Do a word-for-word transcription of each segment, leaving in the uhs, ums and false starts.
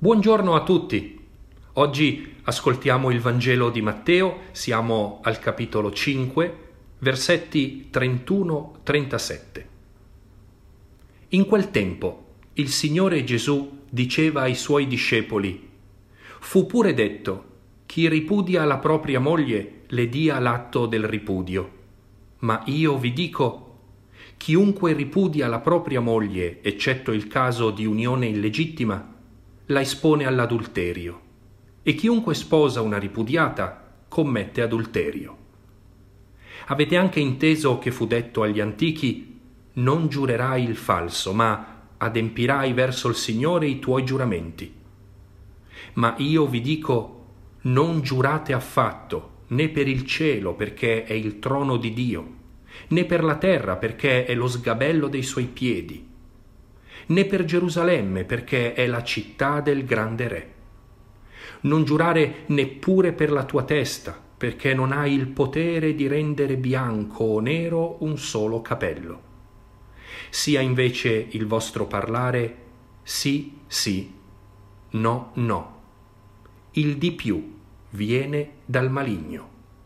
Buongiorno a tutti. Oggi ascoltiamo il Vangelo di Matteo, siamo al capitolo cinque, versetti trentuno trentasette. In quel tempo il Signore Gesù diceva ai suoi discepoli: «Fu pure detto, chi ripudia la propria moglie le dia l'atto del ripudio. Ma io vi dico, chiunque ripudia la propria moglie, eccetto il caso di unione illegittima, la espone all'adulterio, e chiunque sposa una ripudiata commette adulterio. Avete anche inteso che fu detto agli antichi: non giurerai il falso, ma adempirai verso il Signore i tuoi giuramenti. Ma io vi dico, non giurate affatto, né per il cielo, perché è il trono di Dio, né per la terra, perché è lo sgabello dei suoi piedi, né per Gerusalemme, perché è la città del grande Re. Non giurare neppure per la tua testa, perché non hai il potere di rendere bianco o nero un solo capello. Sia invece il vostro parlare sì, sì, no, no. Il di più viene dal maligno».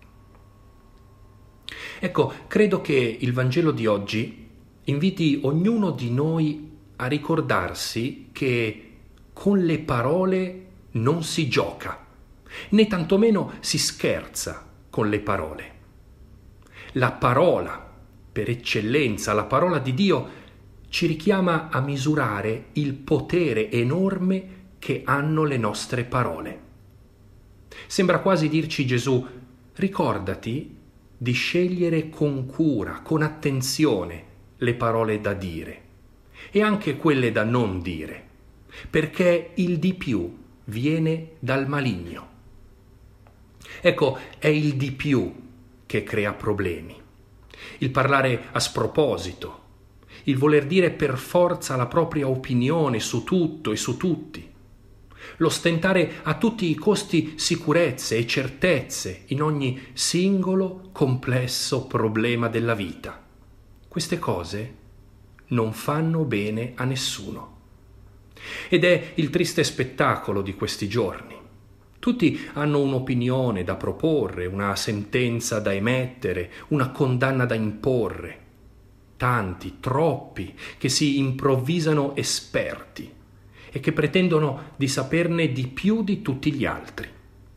Ecco, credo che il Vangelo di oggi inviti ognuno di noi a ricordarsi che con le parole non si gioca, né tantomeno si scherza con le parole. La parola, per eccellenza, la parola di Dio, ci richiama a misurare il potere enorme che hanno le nostre parole. Sembra quasi dirci Gesù: ricordati di scegliere con cura, con attenzione, le parole da dire e anche quelle da non dire, perché il di più viene dal maligno. Ecco, è il di più che crea problemi. Il parlare a sproposito, il voler dire per forza la propria opinione su tutto e su tutti, lo stentare a tutti i costi sicurezze e certezze in ogni singolo complesso problema della vita. Queste cose non fanno bene a nessuno. Ed è il triste spettacolo di questi giorni. Tutti hanno un'opinione da proporre, una sentenza da emettere, una condanna da imporre. Tanti, troppi, che si improvvisano esperti e che pretendono di saperne di più di tutti gli altri.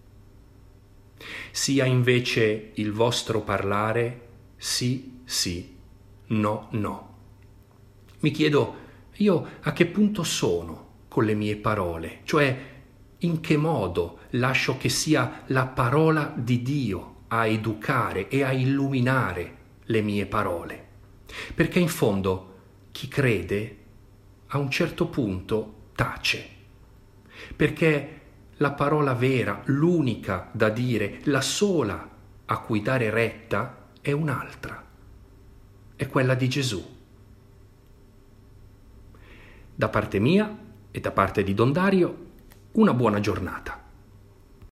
Sia invece il vostro parlare sì, sì, no, no. Mi chiedo, io a che punto sono con le mie parole? Cioè, in che modo lascio che sia la parola di Dio a educare e a illuminare le mie parole? Perché in fondo chi crede a un certo punto tace, perché la parola vera, l'unica da dire, la sola a cui dare retta è un'altra, è quella di Gesù. Da parte mia e da parte di Don Dario, una buona giornata.